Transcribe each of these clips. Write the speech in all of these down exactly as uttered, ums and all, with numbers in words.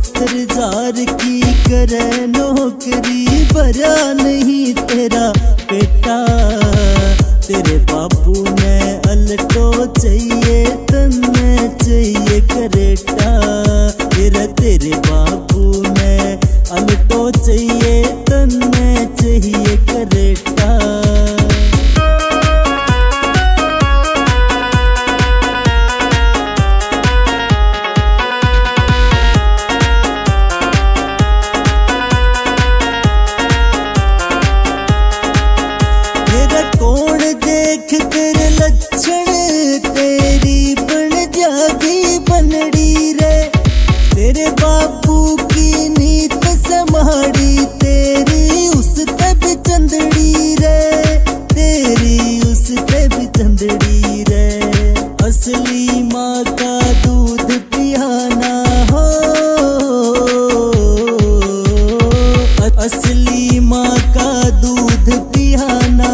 सत्तर हजार की करे नौकरी, भरा नहीं तेरा बेटा। तेरे बापू ने अल्टो चाहिए, तन्ने चाहिए करेटा। तेरा तेरे बापू ने अल्टो चाहिए, तन्ने चाहिए करेटा। कौन देख तेरे लक्षण, तेरी बन जागी बनड़ी रे। तेरे बापू की नीत समाड़ी, तेरी उस ते भी चंदड़ी रे, तेरी उस ते भी चंदड़ी रे। असली माँ का दूध पियाना हो, असली माँ का दूध पियाना,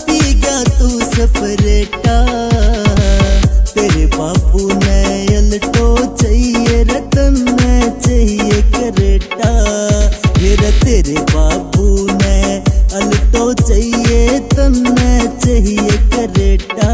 सफरेटा। तेरे बापू ने अल्टो चाहिए, रतन ने चाहिए करेटा। फिर तेरे बापू ने अल्टो चाहिए, तन्ने चाहिए करेटा।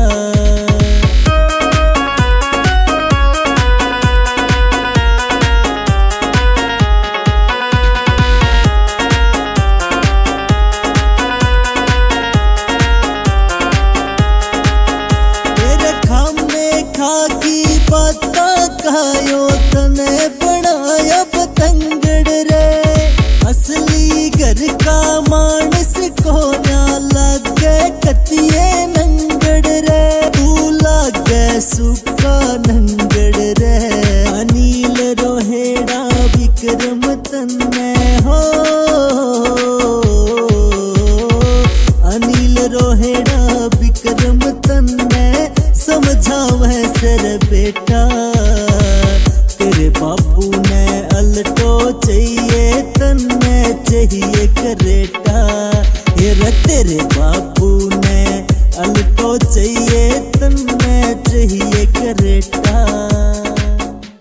खाकी बाता कायो तने बनाया पतंगड़ रे। असली घर का मानस को ना लागे कतिये नंगड़ रे, तू लागे सुखा नंगड़ रे। अनिल रोहेड़ा विक्रम तन्ने हो, अनिल रोहेड़ा विक्रम तन्ने समझावे सर बेटा। तेरे बापू ने अल्टो चाहिए, तन्ने चाहिए करेटा। ये तेरे बापू ने अल्टो चाहिए, तन्ने चाहिए करेटा।